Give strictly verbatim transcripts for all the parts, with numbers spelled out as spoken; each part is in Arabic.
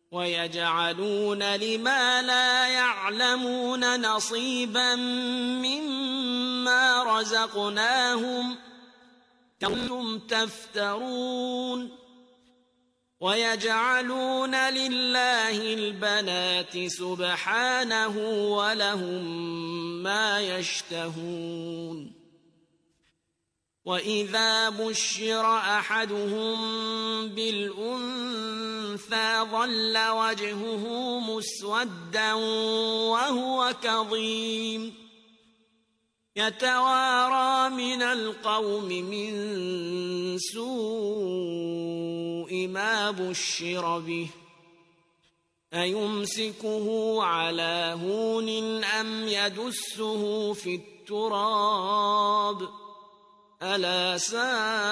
ويجعلون لما لا يعلمون نصيبا مما رزقناهم كنتم تفترون ويجعلون لله البنات سبحانه ولهم ما يشتهون وإذا بشر أحدهم بالأنثى ظل وجهه مسودا وهو كظيم يتوارى من القوم من سوء ما بشر به أيمسكه على هون أم يدسه في التراب ألا ساء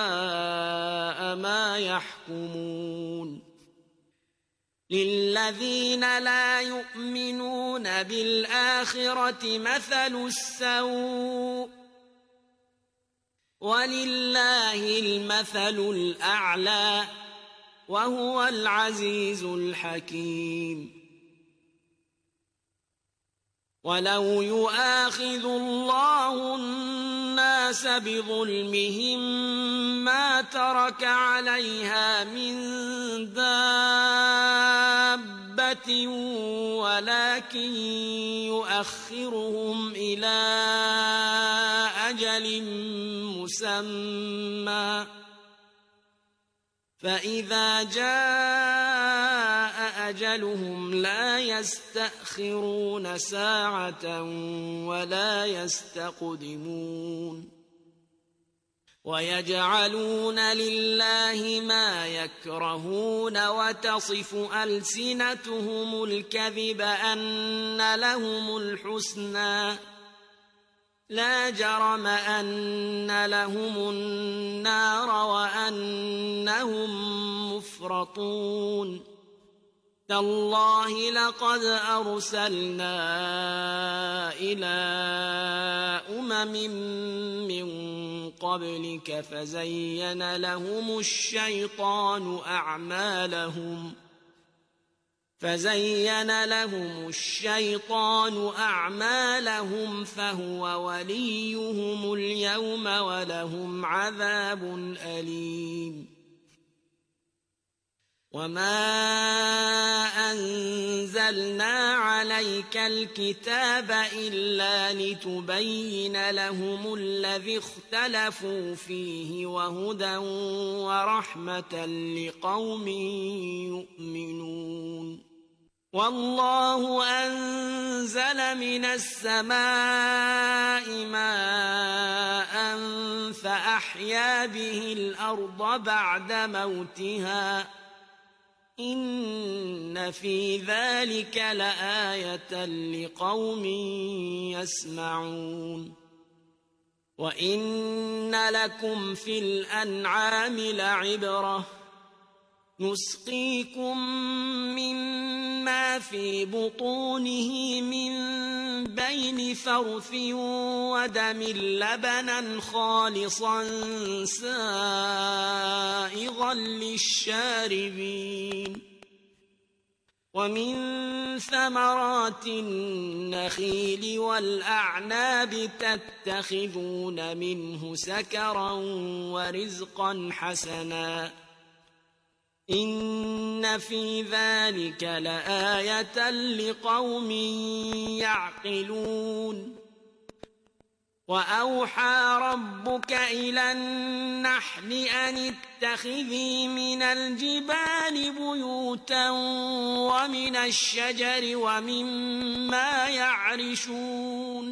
ما يحكمون للذين لا يؤمنون بالآخرة مثل السوء ولله المثل الأعلى وهو العزيز الحكيم ولو يؤاخذ الله الناس بظلمهم ما ترك عليها من دابة ولكن يؤخرهم إلى أجل مسمى فإذا جاء أجلهم لا يستأخرون ساعة ولا يستقدمون ويجعلون لله ما يكرهون وتصف ألسنتهم الكذب أن لهم الحسنى لا جرم أن لهم النار وأنهم مفرطون تالله لقد أرسلنا إلى أمم من قبلك فزين لهم الشيطان أعمالهم فزين لهم الشيطان أعمالهم فهو وليهم اليوم ولهم عذاب أليم وما أنزلنا عليك الكتاب إلا لتبين لهم الذي اختلفوا فيه وهدى ورحمة لقوم يؤمنون والله أنزل من السماء ماء فأحيا به الأرض بعد موتها إن في ذلك لآية لقوم يسمعون وإن لكم في الأنعام لعبرة نسقيكم مما في بطونه من بين فرث ودم لبنا خالصا سائغا للشاربين ومن ثمرات النخيل والأعناب تتخذون منه سكرا ورزقا حسنا إن في ذلك لآية لقوم يعقلون وأوحى ربك إلى النحل أن اتخذي من الجبال بيوتا ومن الشجر ومما يعرشون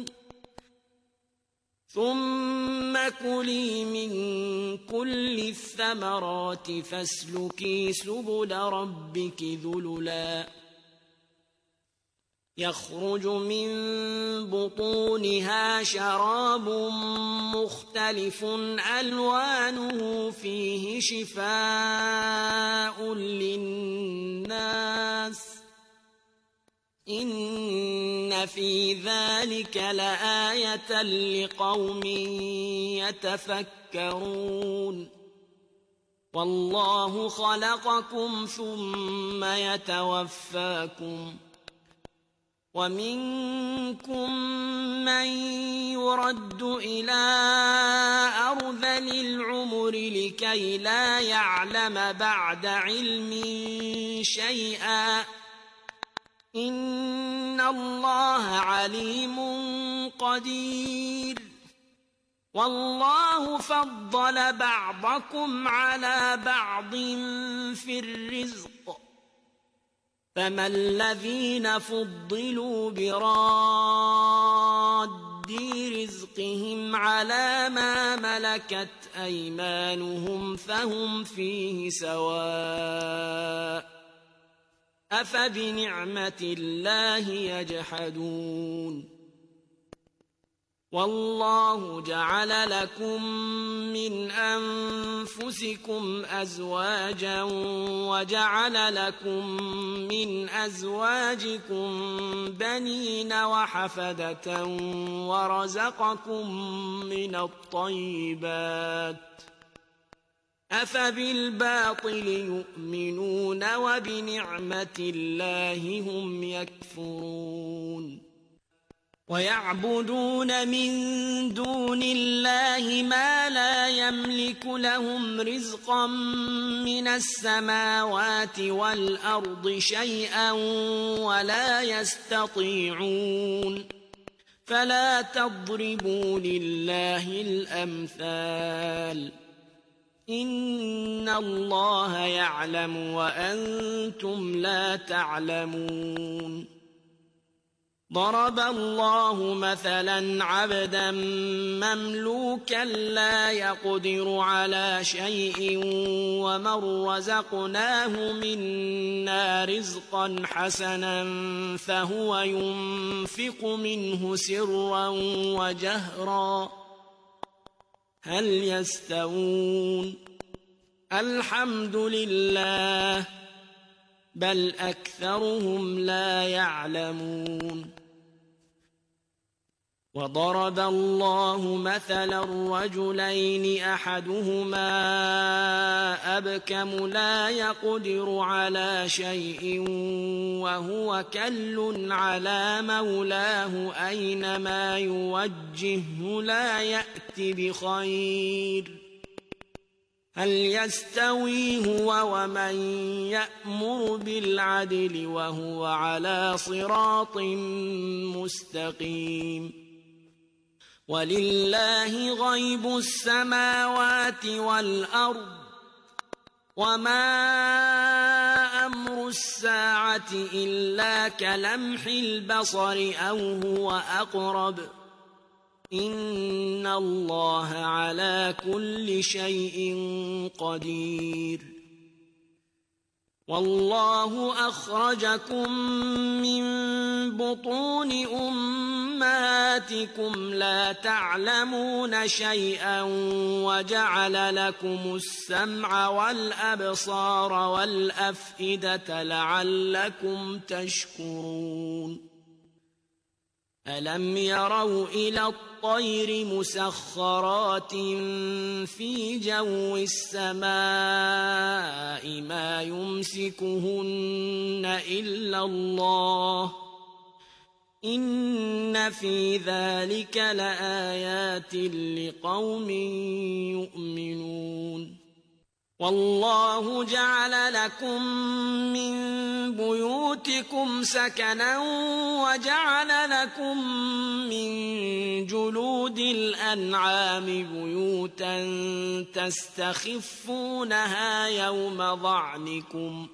ثم كلي من كل الثمرات فاسلكي سبل ربك ذللا يخرج من بطونها شراب مختلف ألوانه فيه شفاء للناس إن في ذلك لآية لقوم يتفكرون والله خلقكم ثم يتوفاكم ومنكم من يرد إلى أرذل العمر لكي لا يعلم بعد علم شيئا إن الله عليم قدير والله فضل بعضكم على بعض في الرزق فما الذين فضلوا براد رزقهم على ما ملكت أيمانهم فهم فيه سواء أفبنعمة الله يجحدون والله جعل لكم من أنفسكم أزواجا وجعل لكم من أزواجكم بنين وحفدة ورزقكم من الطيبات أفبالباطل يؤمنون وبنعمة الله هم يكفرون ويعبدون من دون الله ما لا يملك لهم رزقا من السماوات والأرض شيئا ولا يستطيعون فلا تضربوا لله الأمثال إن الله يعلم وأنتم لا تعلمون ضرب الله مثلا عبدا مملوكا لا يقدر على شيء ومن رزقناه منا رزقا حسنا فهو ينفق منه سرا وجهرا هل يستوون الحمد لله بل أكثرهم لا يعلمون وضرب الله مثلا رجلين أحدهما أبكم لا يقدر على شيء وهو كل على مولاه أينما يوجهه لا يأتي بخير هل يستوي هو ومن يأمر بالعدل وهو على صراط مستقيم ولله غيب السماوات والأرض وما أمر الساعة إلا كلمح البصر أو هو أقرب إن الله على كل شيء قدير والله أخرجكم من بطون أمهاتكم لا تعلمون شيئا وجعل لكم السمع والأبصار والأفئدة لعلكم تشكرون ألم يروا إلى الطير مسخرات في جو السماء ما يمسكهن إلا الله إن في ذلك لآيات لقوم يؤمنون والله جعل لكم من بيوتكم سكنا وجعل لكم من جلود الأنعام بيوتا تستخفونها يوم ظعنكم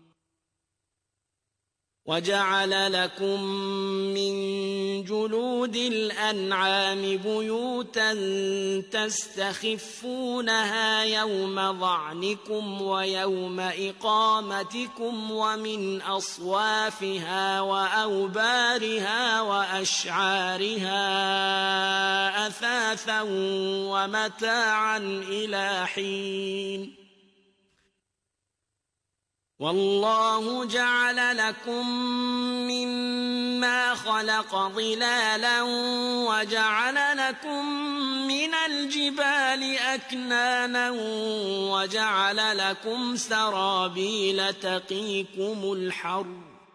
وجعل لكم من جلود الأنعام بيوتا تستخفونها يوم ظعنكم ويوم إقامتكم ومن أصوافها وأوبارها وأشعارها أثاثا ومتاعا إلى حين والله جعل لكم مما خلق ظلالا وجعل لكم من الجبال أكنانا وجعل لكم سرابيل تقيكم الحر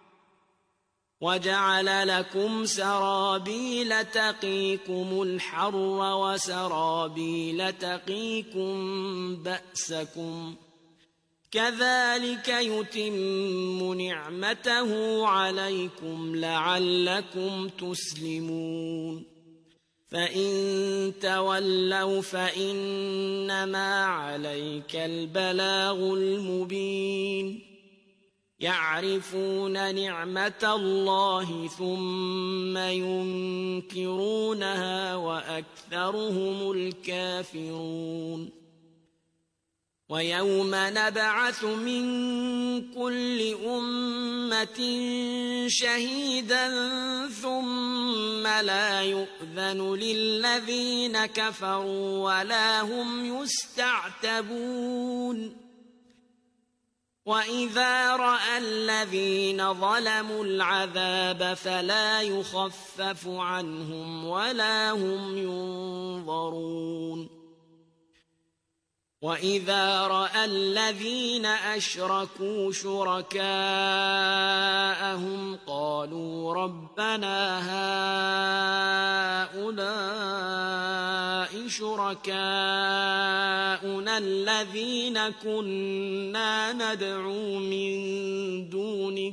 وجعل لكم سرابيل تقيكم الحر وسرابيل تقيكم بأسكم كذلك يتم نعمته عليكم لعلكم تسلمون فإن تولوا فإنما عليك البلاغ المبين يعرفون نعمة الله ثم ينكرونها وأكثرهم الكافرون ويوم نبعث من كل أمة شهيدا ثم لا يؤذن للذين كفروا ولا هم يستعتبون وإذا رأى الذين ظلموا العذاب فلا يخفف عنهم ولا هم ينظرون وإذا رأى الذين أشركوا شركاءهم قالوا ربنا هؤلاء شركاؤنا الذين كنا ندعو من دونك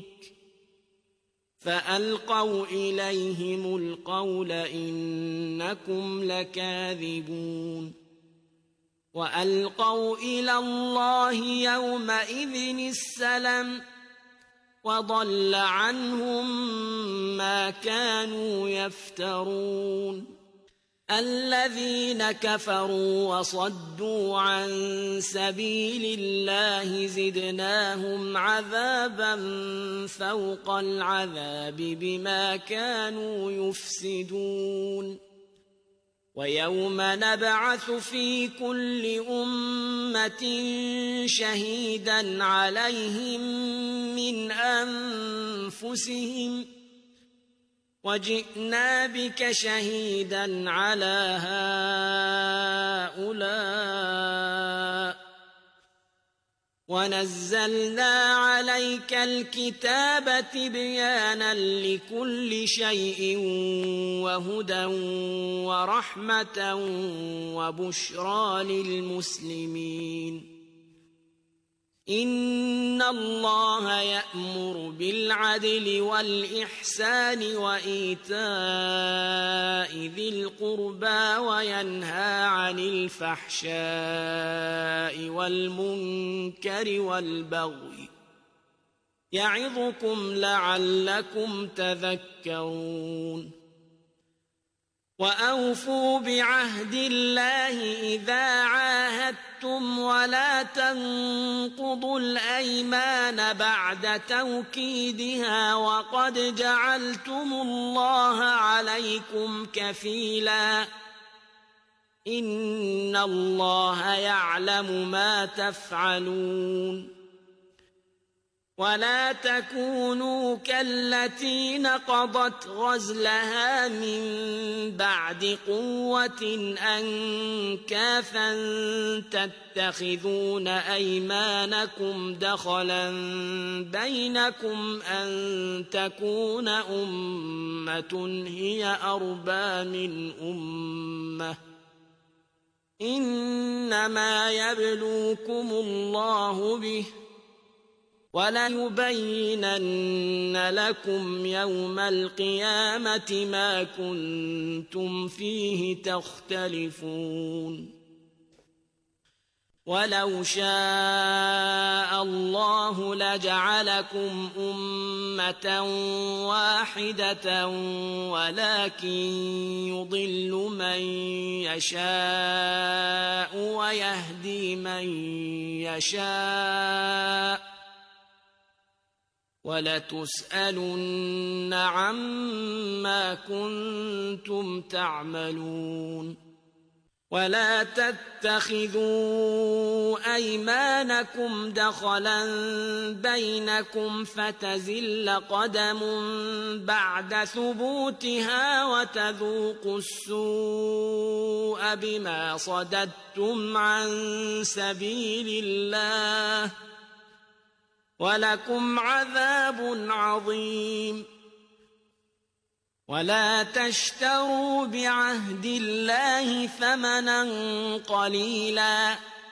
فألقوا إليهم القول إنكم لكاذبون وألقوا إلى الله يومئذ السلم وضل عنهم ما كانوا يفترون الذين كفروا وصدوا عن سبيل الله زدناهم عذابا فوق العذاب بما كانوا يفسدون ويوم نبعث في كل أمة شهيدا عليهم من أنفسهم وجئنا بك شهيدا على هؤلاء ونزلنا عليك الكتاب تبيانا لكل شيء وهدى ورحمة وبشرى للمسلمين إن الله يأمر بالعدل والإحسان وإيتاء ذي القربى وينهى عن الفحشاء والمنكر والبغي يعظكم لعلكم تذكرون وأوفوا بعهد الله إذا عاهدتم ولا تنقضوا الأيمان بعد توكيدها وقد جعلتم الله عليكم كفيلا إن الله يعلم ما تفعلون ولا تكونوا كالتي نقضت غزلها من بعد قوة أنكاثا تتخذون أيمانكم دخلا بينكم أن تكون أمة هي أربى من أمة إنما يبلوكم الله به وليبينن لكم يوم القيامة ما كنتم فيه تختلفون ولو شاء الله لجعلكم أمة واحدة ولكن يضل من يشاء ويهدي من يشاء ولتسألن عما كنتم تعملون ولا تتخذوا أيمانكم دخلا بينكم فتزل قدم بعد ثبوتها وتذوقوا السوء بما صددتم عن سبيل الله ولكم عذاب عظيم. ولا تشتروا بعهد الله ثمنا قليلا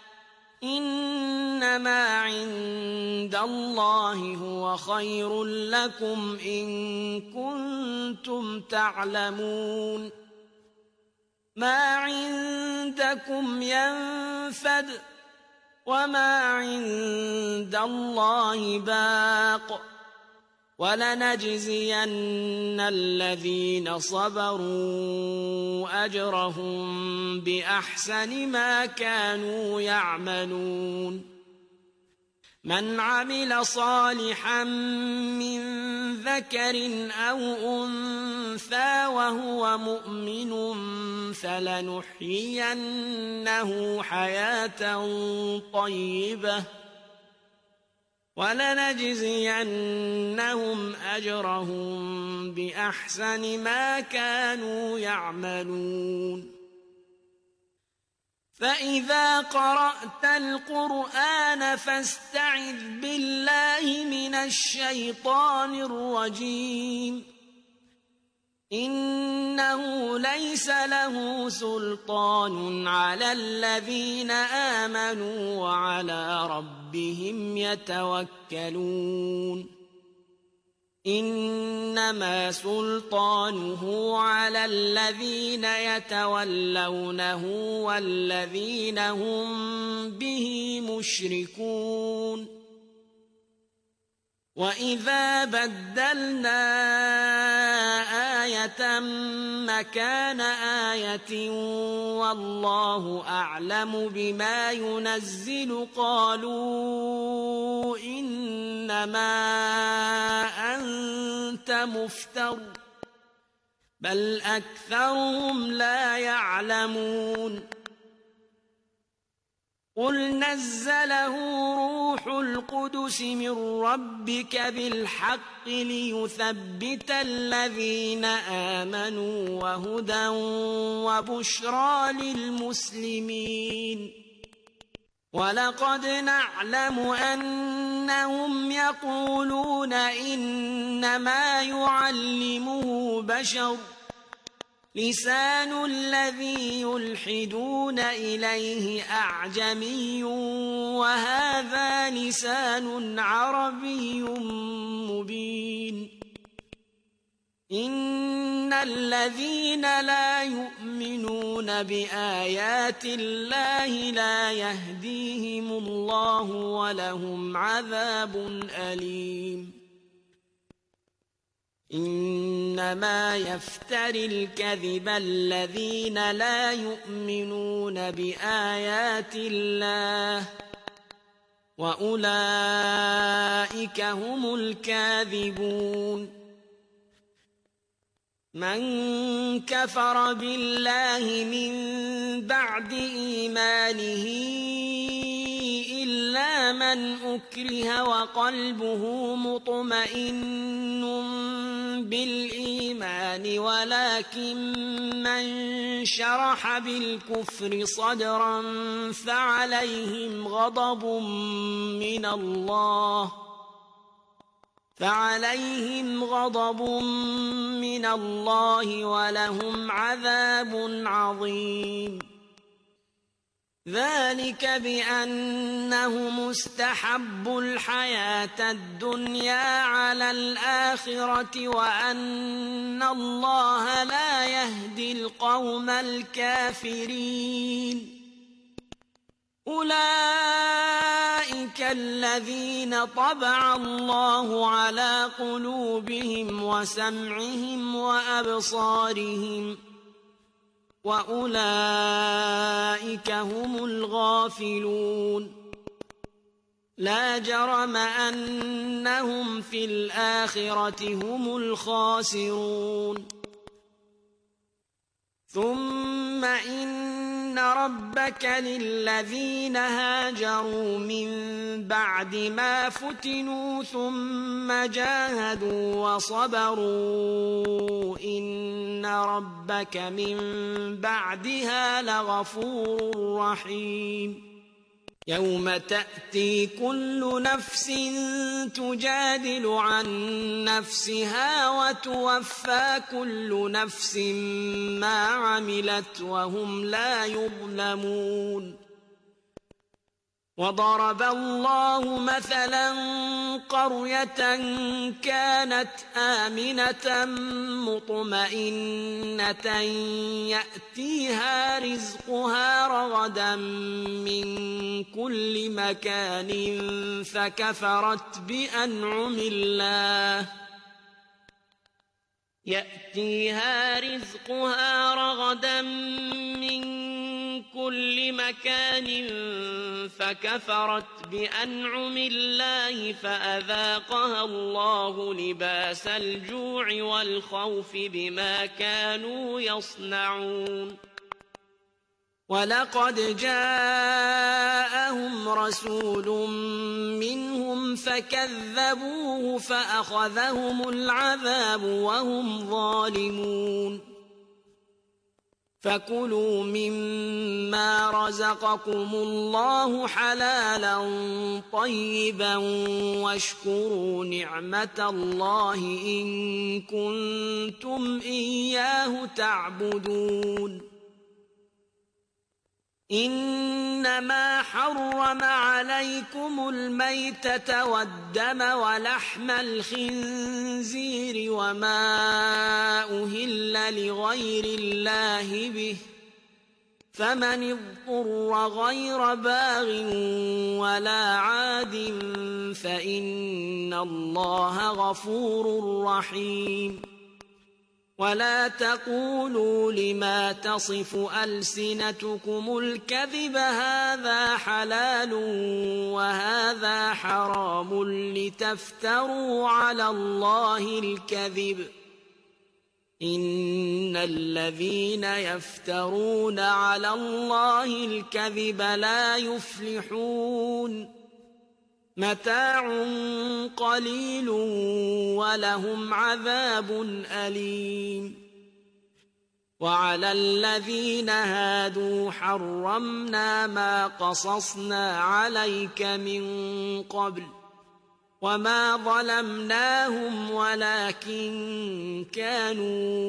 إنما عند الله هو خير لكم إن كنتم تعلمون. ما عندكم ينفد وما عند الله باق ولنجزين الذين صبروا أجرهم بأحسن ما كانوا يعملون. من عمل صالحا من ذكر أو أنثى وهو مؤمن فلنحيينه حياة طيبة ولنجزينهم أجرهم بأحسن ما كانوا يعملون. فإذا قرأت القرآن فاستعذ بالله من الشيطان الرجيم إنه ليس له سلطان على الذين آمنوا وعلى ربهم يتوكلون. إنما سلطانه على الذين يتولونه والذين هم به مشركون. وإذا بدلنا آية مكان آية والله أعلم بما ينزل قالوا إنما أنت مفتر بل أكثرهم لا يعلمون. قل نزله روح القدس من ربك بالحق ليثبت الذين آمنوا وهدى وبشرى للمسلمين. ولقد نعلم أنهم يقولون إنما يعلمه بشر لسان الذي يلحدون إليه أعجمي وهذا لسان عربي مبين. إن الذين لا يؤمنون بآيات الله لا يهديهم الله ولهم عذاب أليم. إنما يفتري الكذب الذين لا يؤمنون بآيات الله وأولئك هم الكاذبون. من كفر بالله من بعد إيمانه إلا من أكره وقلبه مطمئن بالإيمان ولكن من شرح بالكفر صدرا فعليهم غضب من الله فعليهم غضب من الله ولهم عذاب عظيم. ذلك بأنهم استحبوا الحياة الدنيا على الآخرة وأن الله لا يهدي القوم الكافرين. أولئك الذين طبع الله على قلوبهم وسمعهم وأبصارهم وأولئك هم الغافلون. لا جرم أنهم في الآخرة هم الخاسرون. ثم إن ربك للذين هاجروا من بعد ما فتنوا ثم جاهدوا وصبروا إن ربك من بعدها لغفور رحيم يوم تأتي كل نفس تجادل عن نفسها وتوفى كل نفس ما عملت وهم لا يظلمون وضرب الله مثلا قرية كانت آمنة مطمئنة يأتيها رزقها رغدا من كل مكان فكفرت بأنعم الله يأتيها رزقها رغدا من كل مكان فكفرت بأنعم الله فأذاقها الله لباس الجوع والخوف بما كانوا يصنعون ولقد جاءهم رسول منهم فكذبوه فأخذهم العذاب وهم ظالمون فكلوا مما رزقكم الله حلالا طيبا واشكروا نعمة الله إن كنتم إياه تعبدون إنما حرم عليكم الميتة والدم ولحم الخنزير وما أهل لغير الله به فمن اضطر غير باغ ولا عاد فإن الله غفور رحيم ولا تقولوا لما تصف ألسنتكم الكذب هذا حلال وهذا حرام لتفتروا على الله الكذب إن الذين يفترون على الله الكذب لا يفلحون متاع قليل ولهم عذاب أليم وعلى الذين هادوا حرمنا ما قصصنا عليك من قبل وما ظلمناهم ولكن كانوا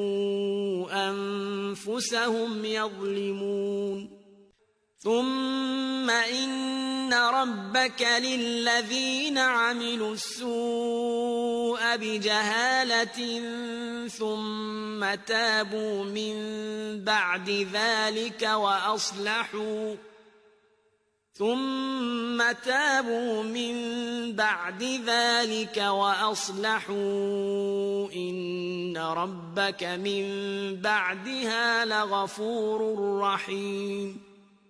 أنفسهم يظلمون ثم إن ربك للذين عملوا السوء بجهالة ثم تابوا من بعد ذلك وأصلحوا ثم تابوا من بعد ذلك وأصلحوا إن ربك من بعدها لغفور رحيم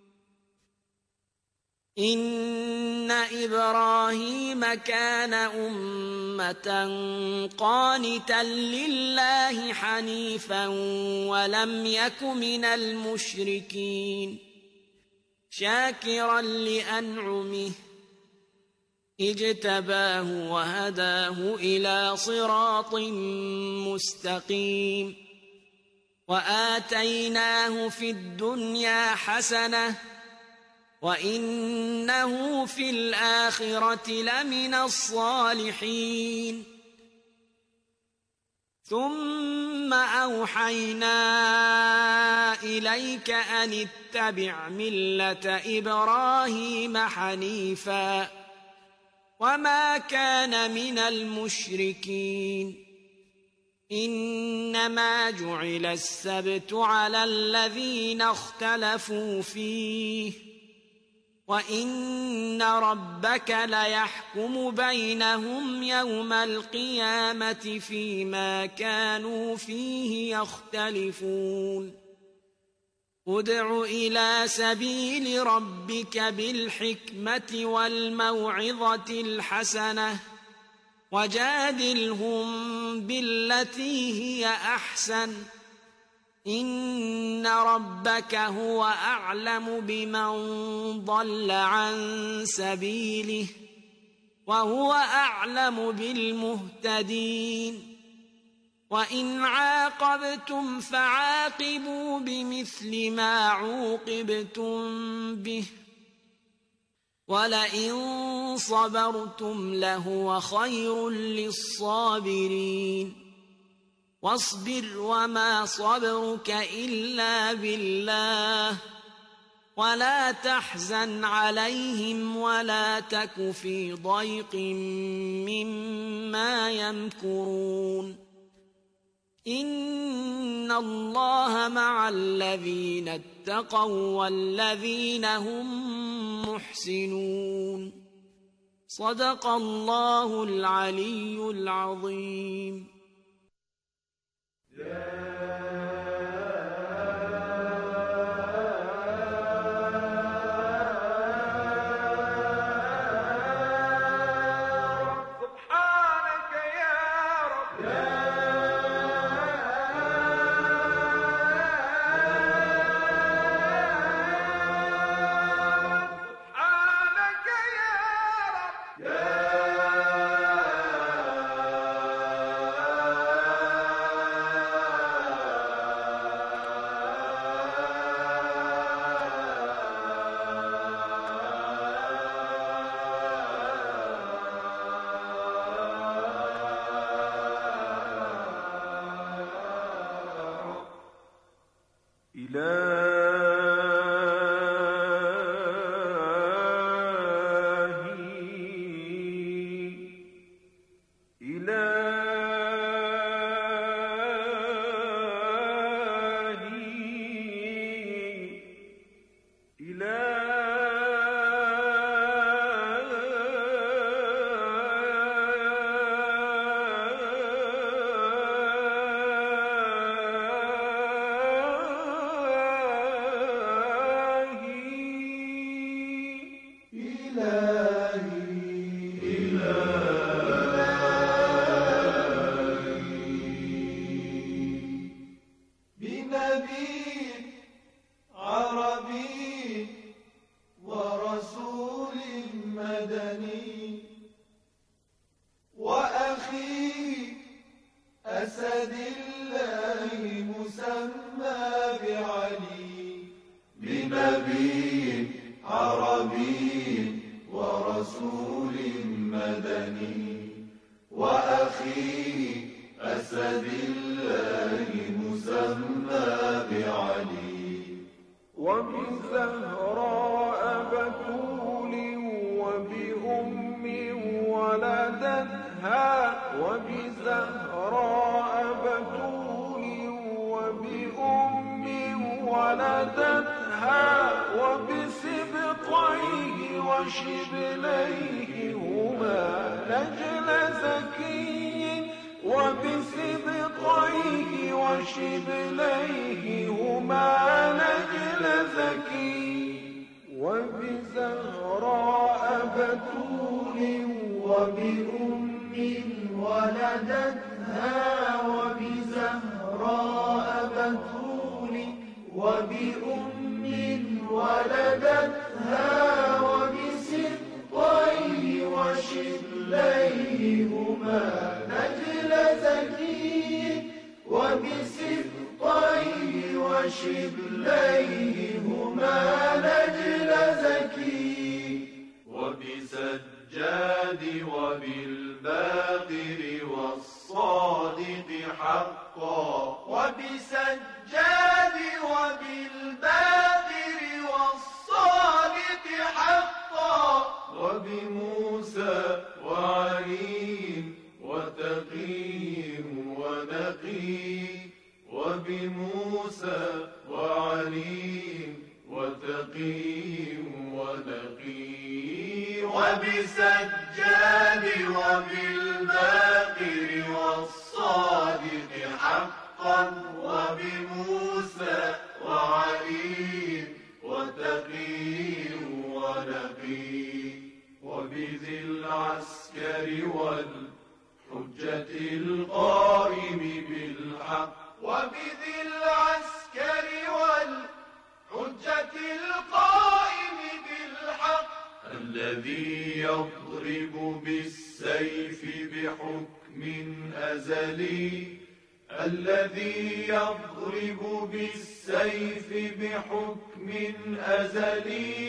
إن إبراهيم كان أمة قانتا لله حنيفا ولم يك من المشركين شاكرا لأنعمه اجتباه وهداه إلى صراط مستقيم وآتيناه في الدنيا حسنة وإنه في الآخرة لمن الصالحين ثم أوحينا إليك أن اتبع ملة إبراهيم حنيفا وما كان من المشركين إنما جعل السبت على الذين اختلفوا فيه وإن ربك ليحكم بينهم يوم القيامة فيما كانوا فيه يختلفون ادع إلى سبيل ربك بالحكمة والموعظة الحسنة وجادلهم بالتي هي أحسن إن ربك هو أعلم بمن ضل عن سبيله وهو أعلم بالمهتدين وإن عاقبتم فعاقبوا بمثل ما عوقبتم به ولئن صبرتم لهو خير للصابرين واصبر وما صبرك إلا بالله ولا تحزن عليهم ولا تك في ضيق مما يمكرون إن الله مع الذين اتقوا والذين هم محسنون صدق الله العلي العظيم. وبسجاد وبالباقر والصادق حقا وبموسى وعلي وتقي ونقي وبذي العسكر والحجة القائم بالحق وبذي العسكر العسكر والحجة القائم بالحق الذي يضرب بالسيف بحكم أزلي الذي يضرب بالسيف بحكم أزلي